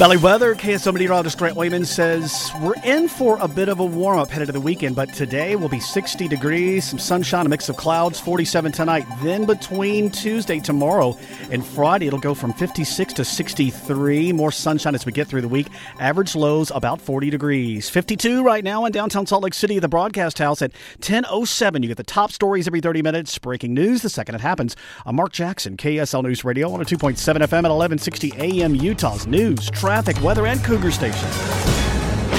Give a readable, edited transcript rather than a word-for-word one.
Valley weather, KSL meteorologist Grant Wayman says we're in for a bit of a warm-up headed to the weekend, but today will be 60 degrees, some sunshine, a mix of clouds, 47 tonight. Then between Tuesday, tomorrow, and Friday, it'll go from 56 to 63. More sunshine as we get through the week. Average lows about 40 degrees. 52 right now in downtown Salt Lake City, the broadcast house at 10:07. You get the top stories every 30 minutes, breaking news the second it happens. I'm Mark Jackson, KSL News Radio, 102.7 FM at 1160 AM, Utah's news, traffic, weather, and Cougar Station.